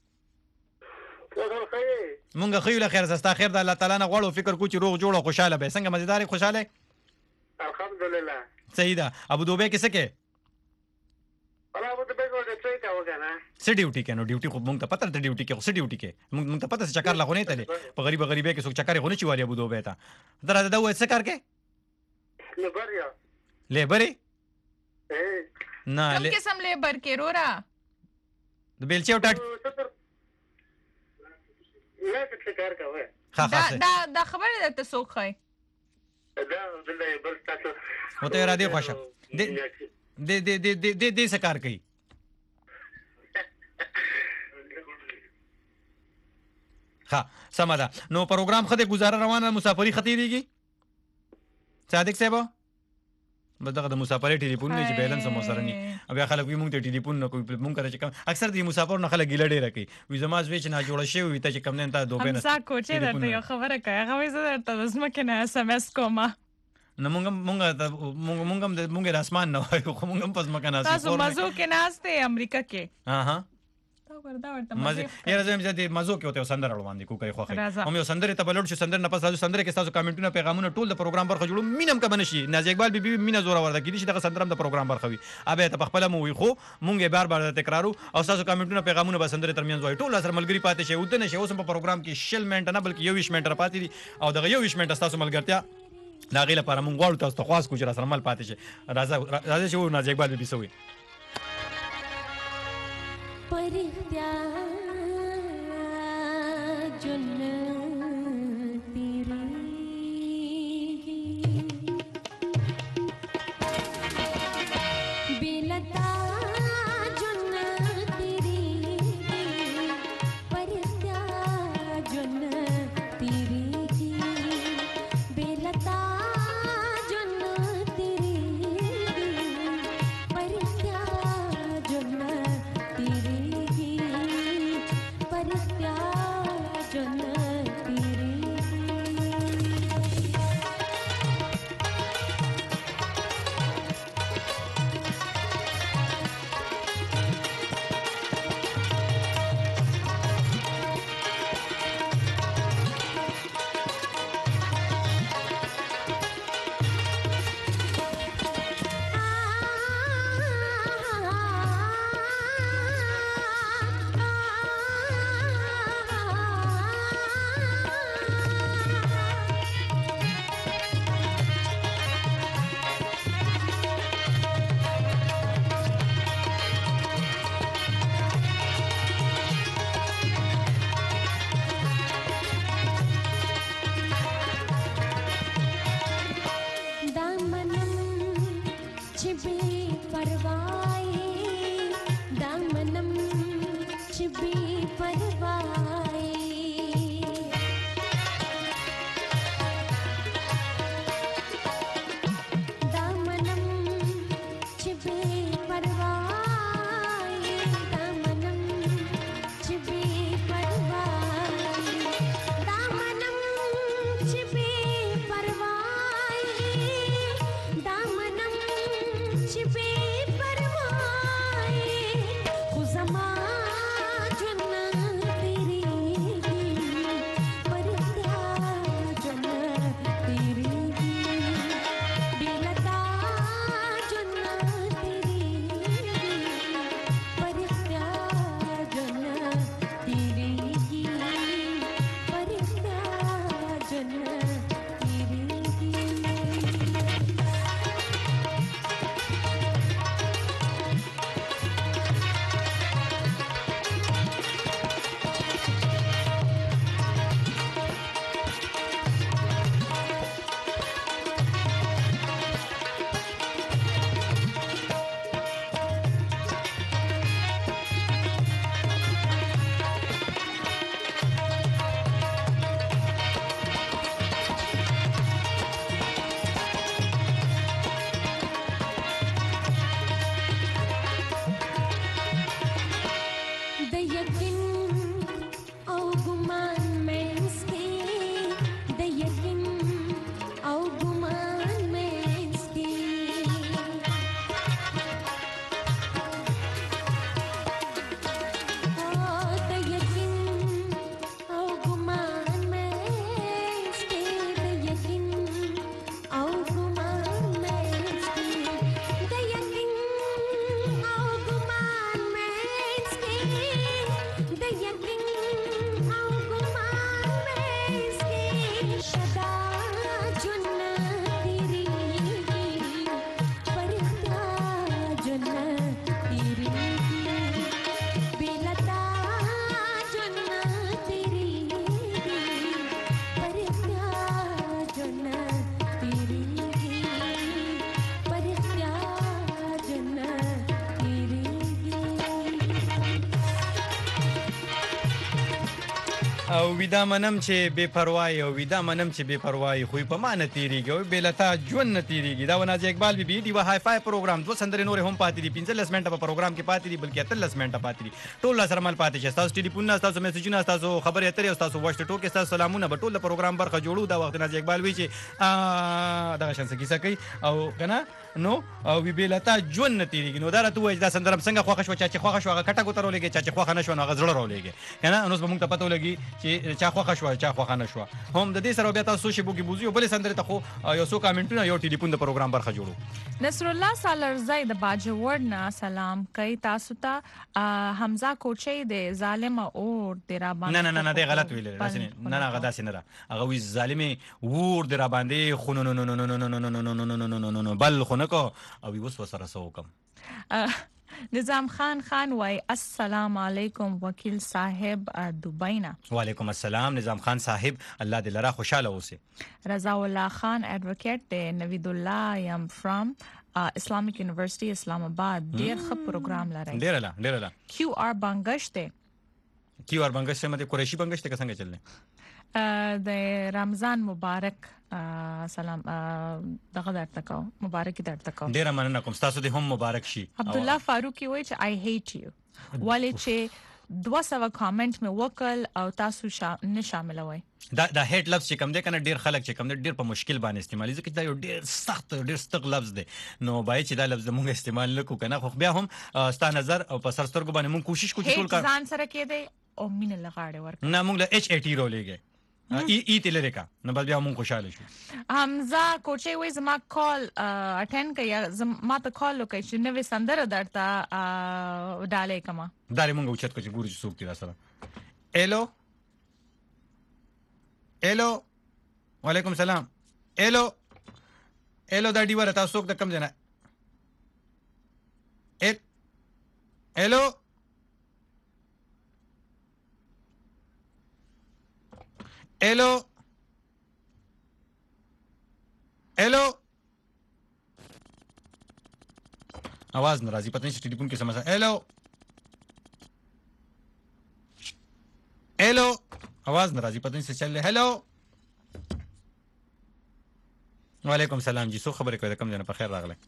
مونږ خو له خیر زستا خیر د الله تعالی نه غواړو فکر کو چې روغ جوړ او خوشاله به څنګه مزیدار خوشاله الحمدلله صحیح ده ابو دوبۍ کې څه کې ولا ابو دوبۍ کو د څه کا وکنه څه ډیوټي کې نو ډیوټي خو مونږ ته پته ده ډیوټي کې خو څه ډیوټي کې مونږ مونږ ته پته څه چکر لغونه تلې په غریب غریبه کې څوک چکر غونه چي والی ابو دوبۍ ته درته دا وای څه کار کې لیبر یا لیبر اے نه کوم قسم لیبر کې رورا د بیلچې او ټاټ نه څه کار کوي ها دا ها دا دا خبره ده ته څوک خای دا بالله بل تاسو وته را دي خوښه د د د د د د څه کار کوي ها سم ده نو پروګرام خته گزاره روانه مسافری خطیریږي صادق صاحب بدغه د مسافری ټلیفون نه چې بیلانس مو سره نه بیا خلک وي مونږ ته ټلیفون نه کوي مونږ کرے چې کم اکثر د مسافر نه خلک ګیله ډیره کوي وي زما زوی چې نه جوړ شي وي ته چې کم نه تا دوبه نه همسا کوچې درته یو خبره کوي هغه وې زه درته د ځمکې نه اس ام اس کوم نه مونږ مونږ مونږ مونږ د اسمان نه وایو خو مونږ پس مکه نه تاسو مزو کې ناشته امریکا کې ها ها تا وردا ورته مزه یاره زم چې مزو کې وته سندر روان دي کوکې خوخه هم یو سندر ته بلوډ شو سندر نه پس تاسو سندر کې تاسو کمنټونه پیغامونه ټول د پروګرام برخه جوړو مينم کا بنشي ناز اقبال بي بي مینا زوره ورده کیدی چې د سندرم د پروګرام برخه وي ابه ته خپل مو وي خو مونږه بار بار تکرارو او تاسو کمنټونه پیغامونه به سندر ترمنځ وای ټول سره ملګری پاتې شي ودنه شي اوس په پروګرام کې شل منټ نه بلکې یو ویش منټ پاتې دي او دغه یو ویش منټ تاسو ملګرتیا دا غیله پر مونږ غواړو تاسو خواص کو چې را سره مل پاتې شي راځه راځه چې ناز اقبال بي بي سوي परित्या जुन्न तेरी बेलता जुन्न तेरी परित्या जुन्न तेरी बेलता जुन्न तेरी परित्या जुन्न तेरी Chip او ګمان مینس کې د یقین او ګمان مینس کې د یقین او ګمان مینس کې د یقین او ګمان مینس کې د یقین او ګمان مینس کې د یقین او ګمان مینس کې شدا جن تیری پرتا جن تیری بلتا جن تیری پرتا جن تیری پرتا جن تیری او ودا منم چې بے پروايي او ودا منم چې بے پروايي خو په مان تیریږي او بلتا ژوند نه تیریږي دا وناز اقبال بي بي دی های فای پروګرام دو سندرې نور هم پاتې دي پنځلس منټه په پروګرام کې پاتې دي بلکې اتلس منټه پاتې دي ټول سره مل پاتې شي تاسو ټلیفون تاسو میسجونه تاسو خبرې اترې تاسو واشت ټوکې تاسو سلامونه په ټول پروګرام برخه جوړو دا وخت ناز اقبال وی چې دا شانس کیسه کوي او کنه نو او وی بلتا ژوند نه تیریږي نو دا راته وای دا سندرم څنګه خوښ شو چې خوښ شو هغه کټه کوترو لګي چې خوښ نه شو نو هغه زړه راولېږي کنه نو اوس به موږ ته پته ولګي چې چا خوښ شو چا خوښ نه شو هم د دې سره بیا تاسو شی بوګي بوزي او بل سندره ته خو یو څو کامنټونه یو ټلیفون د پروګرام برخه جوړو نصر الله سالرزی د باجوړ نه سلام کوي تاسو ته حمزه کوچي د ظالم اور د را باندې نه نه نه نه دی غلط ویل نه نه نه غدا سينه هغه وی ظالمي ور د را باندې خو نو نو نو نو نو نو نو نو نو بل خو نه کو او وس وسره سو کم نظام خان خان وای السلام علیکم وکیل صاحب دوبینا وعلیکم السلام نظام خان صاحب الله دې لرا خوشاله اوسه رضا الله خان ایڈوکیټ د نوید الله یم فرام اسلامیک یونیورسيټي اسلام آباد ډیر ښه پروګرام لري ډیر لا ډیر لا کیو آر بنگشته کیو آر بنگشته مته قریشی بنگشته څنګه چلنه د رمضان مبارک سلام دغه درته کو مبارک درته کو ډیر مننه کوم تاسو دې هم مبارک شي عبد الله فاروقي وای چې I hate you ولې چې دوه سوه کامنټ مې وکړ او تاسو شا... نه شاملوي دا دا هیټ لفظ چې کوم دی کنه ډیر خلک چې کوم دی ډیر په مشکل باندې استعمالي ځکه دا یو ډیر سخت ډیر سخت لفظ دی نو باید چې دا لفظ موږ استعمال نکو کنه خو بیا هم ستا نظر او په سرسترګو باندې موږ کوشش کوو چې ټول کار ځان سره کې دی او مين لغاړه ورک نه موږ له ایچ ای ټی رولېږي ای ای تلریکا نو بس بیا موږ خوشاله شو حمزه کوچي وای زما کال اټند کیا زما ته کال وکړي چې نوې سندره درته ډالې کما داري موږ اوچت کو چې ګوري څوک تیر سره الو الو وعلیکم سلام الو الو دا ډیوره تاسو څوک د کم جنا ال الو الو الو आवाज नाराजी पता नहीं टेलीफोन की समस्या हेलो हेलो आवाज नाराजी पता नहीं से चल रहे हेलो वालेकुम सलाम जी सो खबर कोई कम जाना पर खैर रागले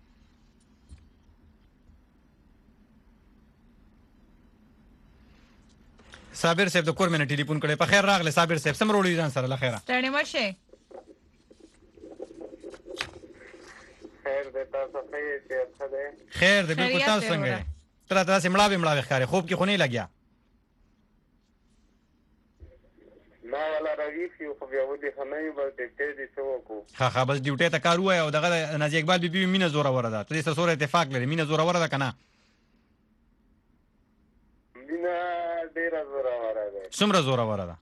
صابر صاحب د کور منه ټلیفون کړي په خیر راغله صابر صاحب سم وروړي ځان سره لا خیره تړنه مرشه خیر دې تاسو ته چې څه ده خیر دې بالکل تاسو څنګه تر تاسو مړه به مړه ښکاري خوب کې خو نه لګیا ما ولا راوي خو بیا ودی خنۍ بلته ته دې څه وکړو ها ها بس ډیوټي ته کار وای او دغه نازي اقبال بي بي مینه زوره ورده ته سره سره اتفاق لري مینه زوره ورده کنه مینه ډیر زوره ورده څومره زوره ورده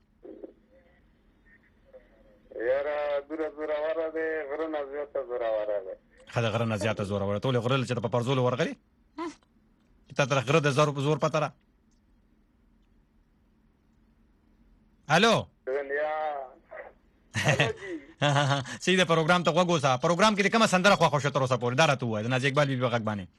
یاره دره زوره ورده غرنه زیاته زوره ورده خدای غرنه زیاته زوره ورده ټول غرل چې په پرزول ورغلي ته تر غره د زور زور پته را الو سیده پروګرام ته وګوسا پروګرام کې کومه سندره خو خوشو تر اوسه پورې دا راته وای د نازي اقبال بي بي غږ باندې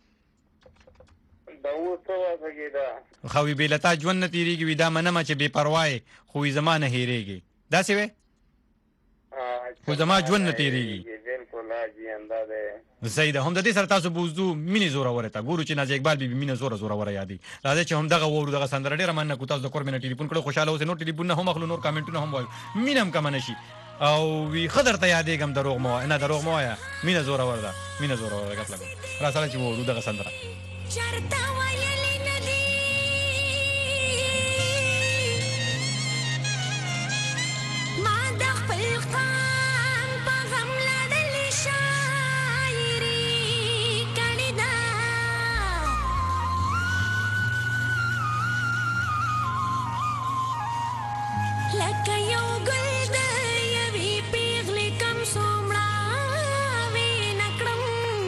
دا وڅو وځي دا خو وی لتا ژوند نه تیریږي وی دا منمه چې بے پروايي خو زمانه هېریږي دا څه وي خو زما ژوند نه تیریږي بالکل راځي انده صحیح ده. هم د دې سره تاسو بوزدو مینې زوره ورته ګورو چې نازي اقبال بي مینې زوره زوره ور یادي راځي چې هم دغه وورو دغه سندره ډیره مننه کو تاسو د کور مینه ټلیفون کړو خوشاله اوسئ. نور ټلیفون نه هم اخلو نور کامنټونه هم وایو مینه هم کم نشي او وی خضر ته یادېږم دروغ مو نه دروغ مو یا مینه زوره ورده مینه زوره ورده غفله را سره چې وورو دغه سندره چرتا ویلې ندی ما د خپل قام په غم لړلې شاعري کړې ده لکه یو ګل د یوې پیغلې کم څومره وینه کړم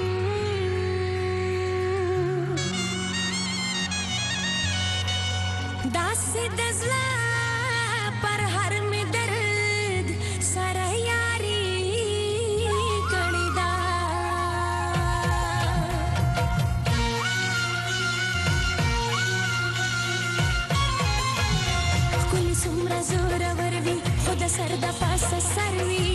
داسې د زړه پر هر مې درد سره یاري کړې ده ښکلي څومره زورور وي خو د سر د پاسه سر وي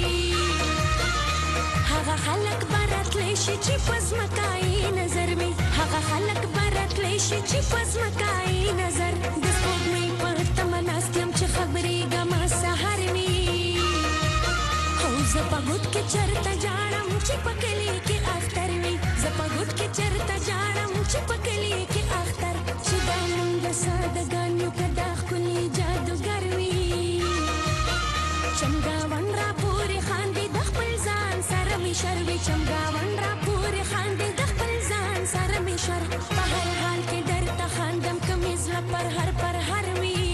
هغه خلک به راتلی شي چې په ځمکه یې نظر وي هغه خلک به راتلی شي چې په ځمکه یې نظر د سپوږمۍ په تمه ناست یم چې خبرېږمه سهار وي او زه په ګوټ کې چېرته جاړم چې په کلي کې اختر وي زه په ګوټ کې چېرته جاړم چې په کلي کې اختر چې دا مونږ سادهګان یو که دا ښکلي جادوګر وي چمګاون را پورې خاندي د خپل ځان سره مې شر وي چمګاون را پورې خاندي د خپل ځان سره مې شر په هر حال کې درته خاندم که مې زړه پر هر پر هر وي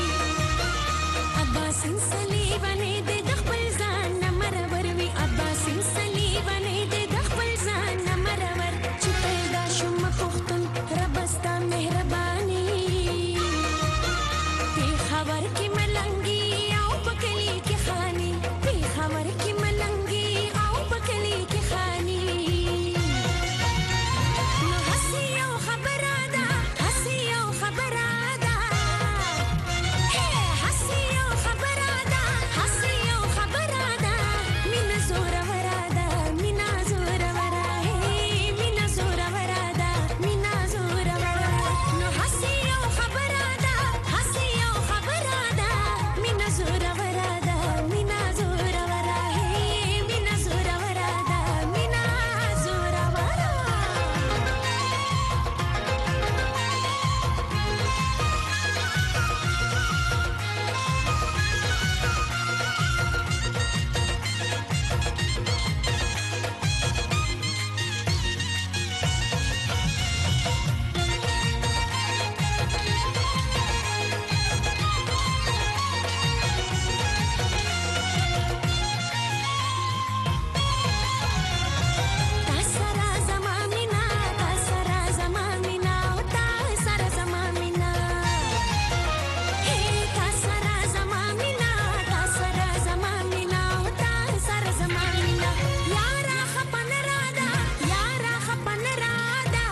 عباسین صلیبانې دې د خپل ځان نه مرور وي عباسین صلیبانې دې د خپل ځان نه مرور چې پیدا شوم پښتون ربه ستا مهرباني پېښور کې ملنګي او په کلي کې خاني پېښور کې ملنګي او په کلي کې خاني نو هسې یو خبره ده هسې یو خبره ده هسې یو خبره ده هسې یو خبره ده مینه زوروره ده مینه زوروره مینه زوروره ده مینه زوروره نو هسې یو خبره ده هسې یو خبره ده مینه زوروره ده مینه زوروره مینه زوروره ده مینه زوروره تا سره زما مینا تا سره زما مینا او تا سره زما مینا تا سره زما مینا تا سره زما مینا او تا سره زما مینا یارا خپن رادا یارا خپن رادا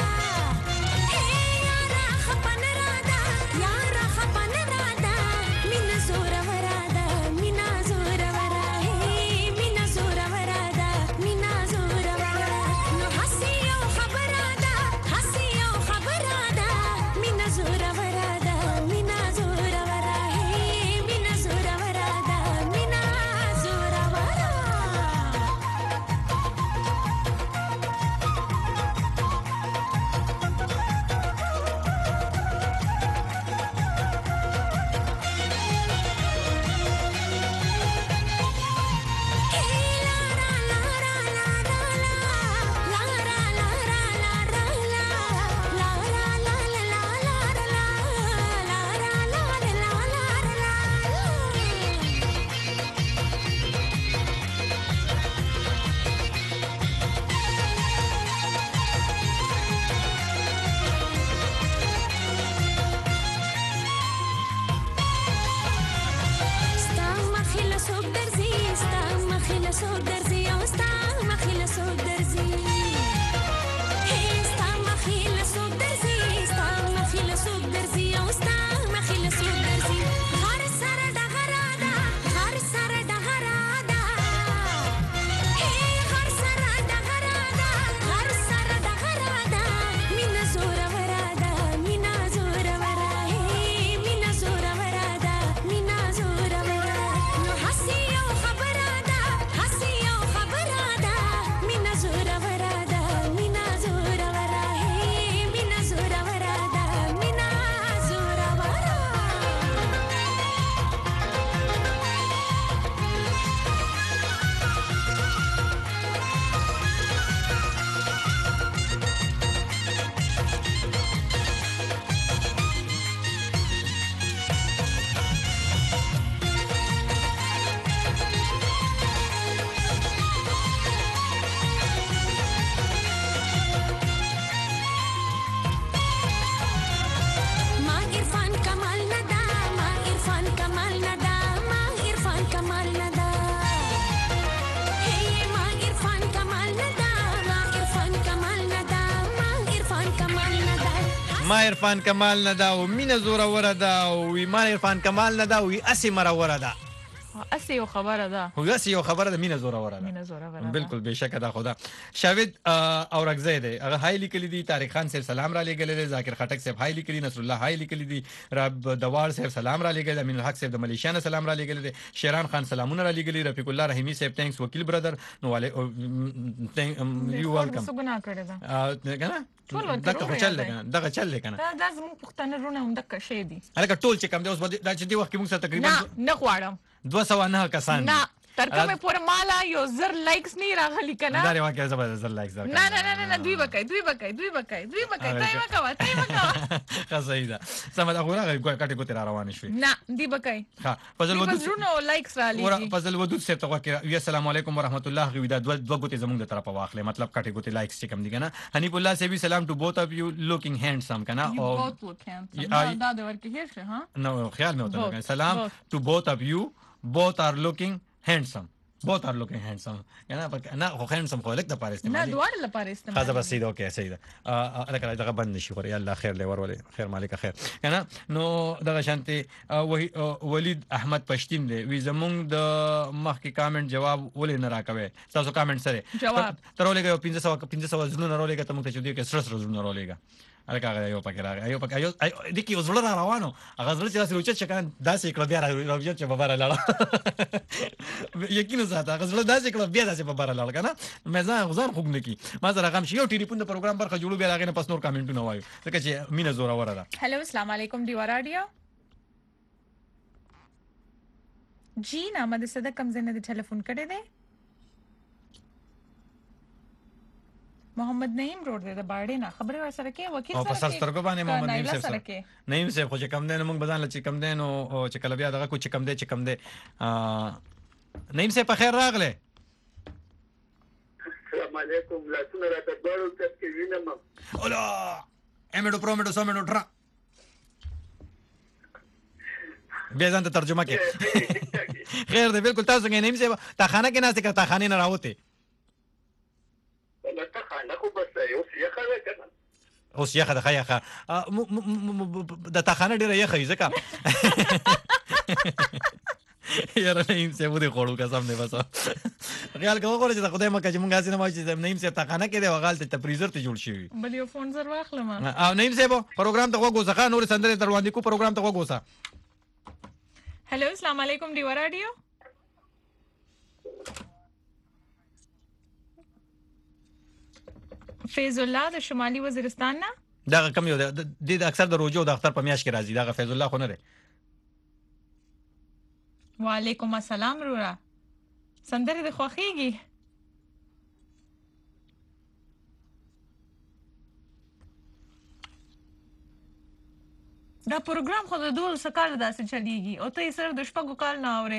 یارا خپن رادا یارا خپن رادا مینا زوره ورادا مینا زوره ورا مینا زوره ورادا مینا زوره ورا نو هسې یو خبره ده هسې یو خبره ده مینا زوره ورادا مینا زوره ورا مینا زوره ورادا مینا زوره ورا ستا مخې له څوک درځي ستا مخې له څوک درځي او ستا مخې له څوک درځي ستا مخې له څوک درځي ستا مخې له څوک درځي او ستا مخې له څوک درځي غر سره ډغره ده غر سره ډغره ده غر سره ما عرفان کمال نه دا او مینه زوروره ده او وی ما عرفان کمال نه دا او اسې مروره ده اسې یو خبره ده خو اسې یو خبره ده مینه زوروره ده مینه زوروره ده بالکل بېشکه دا خو ده شاهد اورکزی دی هغه های لیکلی دي طارق خان صاحب سلام را لېږلی دی ذاکر خټک صاحب های لیکلی نصر الله های لیکلی دي رب دوار صاحب سلام را لېږلی امین الحق صاحب د ملیشیا نه سلام را لېږلی دی شیران خان سلامونه را لېږلي رفیق الله رحیمي صاحب تھینکس وکیل برادر نو والے یو ویلکم څه ګناه کړې ده کنه ټول ورته دغه خو روغ چل یاد دی دی. کنه دغه چل دی کنه دا دا زموږ پښتانه رونه همدغه شی دي هلکه ټول چې کم دی اوس به دا چې دې وخت کې موږ سره تقریبا نه نه غواړم دوه سوه نهه کسان دي نه تر کومه پورې مالا یو زر لایکس نه راغلي کنه دا واقعا زبردست لایک زر نه نه نه نه دوی بکای دوی بکای دوی بکای دوی بکای تای مکوا تای مکوا خاصه ده سم دا غوړه غوړه کټه کوته را روان شي نه دی بکای ها فضل ودود زرونو لایکس را ورا لګي فضل ودود سره ته وکړه یا السلام علیکم ورحمت الله غوی دا دوه دوه ګوتې زمونږ د طرفه واخلې مطلب کټه کوته لایکس چې کم دي کنه حنیف الله سے بھی سلام ټو بوث اف یو لوکینګ هینډسم کنه او دا د ورکه هیڅ ها نو خیال مې وته سلام ټو بوث اف یو بوث ار لوکینګ هینډسم both are looking handsome کنه نه خو handsome خو لک د پاره استعمال نه دوار لپاره استعمال خاصه بس سیده اوکې سیده الکه دغه بند نشي خو یا الله خیر لور ولې خیر مالک خیر کنه نو دغه شانتي ولید احمد پښتین دی وی زمونږ د مخ کې کامنټ جواب ولې نه راکوي تاسو کامنټ سره جواب ترولېګو پنځه سوه پنځه سوه زلون رولېګا ته موږ ته چې دی کې سره سره زلون رولېګا الکه یو پکې راغی یو پکې یو د کی وزړه را روانو هغه زړه چې راسي اوچت شکان داسې کړه بیا راوځي چې په بار لاړه یقینا ساته هغه زړه داسې کړه بیا داسې په بار لاړه کنه مې ځان غزار خوګ نه کی ما سره غم شي یو ټلیفون د پروګرام برخه جوړو بیا راغی نه پس نور کامنټونه وایو ځکه چې مینه زوره وره ده هلو السلام علیکم دیوا رادیو جی نامه د صدق کم زنه د ټلیفون کړي دی محمد نعیم روډ دی د باړې نه خبره ور سره کې وکیل او سره په سر سترګو باندې محمد نعیم سره صاحب نعیم صاحب خو چې کم دی نو موږ بدل چې کم دی نو چې کله بیا دغه کو چې کم دی چې کم دی نعیم صاحب په خیر راغله السلام علیکم لاسونه راته ډورو چې وینم اولا امیډو پرومیډو سومیډو ټرا بیا ځان ته ترجمه کې خیر دی بالکل تاسو کې نعیم صاحب تا خانه کې ناست کړه تا خانه نه راوته اوس یخه د خیخه د تخانه ډیره یخه ځکه یاره نعیم صاحب دې خوړو قسم نه بس خیال کوو غواړي چې خدای مکه چې مونږ اسنه ما چې نعیم صاحب تخانه کې دی وغال ته فریزر ته جوړ شي بل یو فون زر واخلم او نعیم صاحب پروګرام ته وګوسه خان نور سندره تر وړاندې کو پروګرام ته وګوسه هلو السلام علیکم دیوا رادیو فیض الله د شمالي وزیرستان نه دا کم یو د د اکثر د روجو د اختر په میاش کې راځي دا فیض الله خو نه دی وعلیکم السلام رورا سندره د خوخیږي دا پروګرام خو د دول سکال داسې چلیږي او ته یې صرف د شپږو کال نه اورې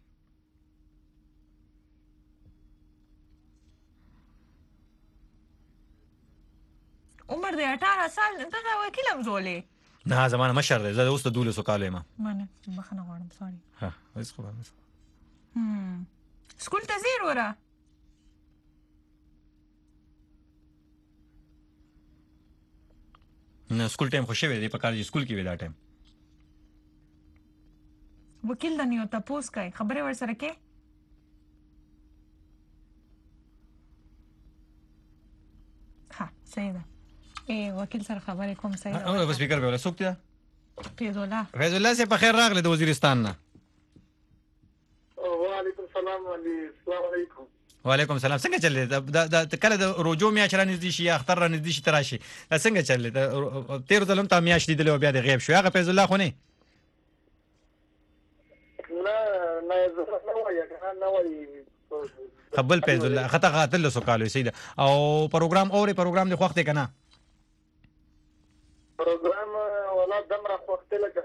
عمر دی اٹھارہ سال ته وکیل هم زولې نه زمانه مشر دی زه اوس د دولسو کالو یم منه بخنه غواړم سوري ها اوس خو هم هم سکول ته زیر ورا نه سکول ټایم خو شوی دی په کار دی سکول کې وی دا ټایم وکیل د نیو تاسو کوي خبره ور سره کې ها صحیح ده اے وکیل سره خبرې کوم صحیح ده او بس سپیکر به ولا سوکته فیض الله فیض الله سے په خیر راغله د وزیرستان نه وعلیکم السلام السلام علیکم وعلیکم السلام څنګه چلې دا کله د روجو میاش را نږدې شي یا اختر را نږدې شي تراشي څنګه چلې تیر ځلم ته میاش لیدل او بیا د غیب شو هغه فیض الله خو نه نه نه زه نه وایم نه وایم قبل فیض الله خطا قاتل سو کالو سیده او پروګرام اوري پروګرام د وخت کنه پروګرام ولا دمره وخت لګه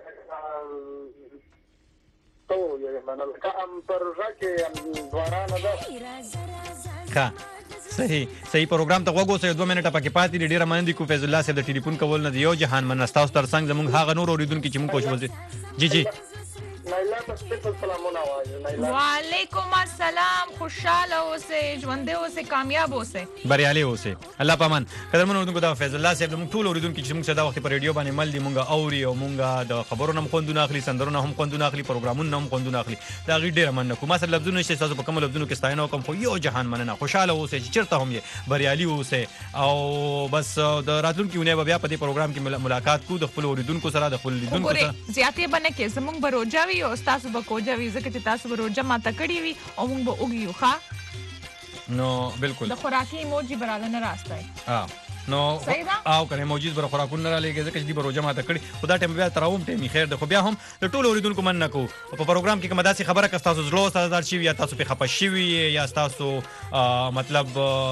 تو یې منل کوم پروژه کې دوارانه ده ښه صحیح صحیح پروګرام ته وګورئ دوه منټه پکې پاتې دي ډیره منندې کو فیض الله صاحب د ټلیفون کول نه دی یو جهان من استاو تر څنګه زموږ هغه نور اوریدونکو چې موږ کوښښ وځي جی جی نایله ته سلامونه وایو نایلا. وعلیکم السلام. خوشاله اوسې، ژوندی اوسې، کامیاب اوسې، بریالي اوسې. الله پامان. قدرمنو اوریدونکو دا فیض الله صاحب موږ ټول اوریدونکو چې موږ صدا وخت په ریډیو باندې مل دي موږ اوري او موږ د خبرونو هم خوندونه اخلي، سندرونه هم خوندونه اخلي، پروګرامونه هم خوندونه اخلي. دا غي ډیره مننه کوم. ما سره لفظونه نشته تاسو په کوم لفظونو کې ستاینه وکم، خو یو جهان مننه. خوشاله اوسئ چې چیرته هم یې، بریالي اوسئ او بس د راتلونکي ونې بیا په دې پروګرام کې ملاقات کو د خپل اوریدونکو سره، د خپل لیدونکو سره. زیاتې بنه کې زمونږ به روجا وي او تاسو به کوجا وي، ځکه چې تاسو به روجا ماته کړې وي او موږ به وګیو. ښه نو بالکل د خوراکي ایموجي براله نه راستای. ها نو او کنه موجود بر خوراکونه نه را لګي ځکه چې دی بروجه ماته کړی خدا ټیم بیا تراوم ټیم خیر ده. خو بیا هم د ټولو اوریدونکو من نه کو په پروګرام کې کومه داسې خبره که تاسو زلو سازدار شي یا تاسو په خپه شي یا تاسو مطلب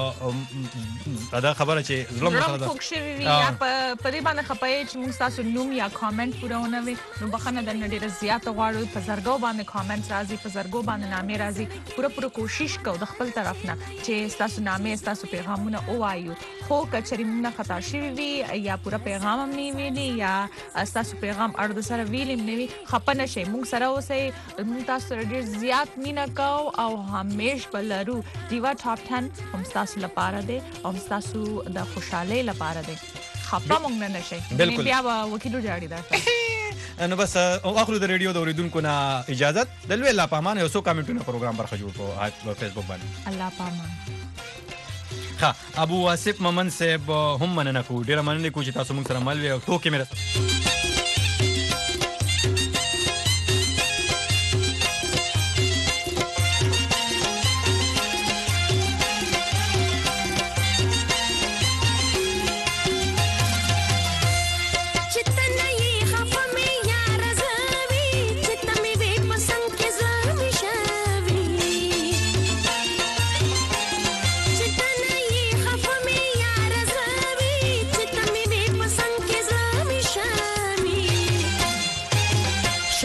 دا خبره چې ظلم سره ده فوک شي یا په دې باندې خپه چې موږ تاسو نوم یا کامنټ پورونه وي نو بخنه د نړۍ زیات غواړو په زرګو باندې کامنټ راځي، په زرګو باندې نامې راځي. پوره پوره کوشش کوو د خپل طرف نه چې تاسو نامې تاسو پیغامونه اوایو. خو کچري نه خطا شي وي یا پورا پیغام هم نه ویلي یا تاسو پیغام اړه سره ویلم نه وي، خپه نشئ. موږ سره اوسئ، موږ تاسو سره ډیر زیات مینه کوو او همیش بلرو. دیوا ټاپ ټن هم تاسو لپاره دی او تاسو د خوشحالۍ لپاره دی. خپه موږ نه نشئ. بیا به وکیلو جاړي دا نو بس اخلو د ریډیو د اوریدونکو نه اجازه د لوی الله پامان یو څو کمنټونه پروګرام برخه جوړ کو په فیسبوک باندې. الله پامان. ها ابو واصف ممن صاحب هم مننه کو ډیره مننه کو چې تاسو موږ سره مل وي او ټوکې مې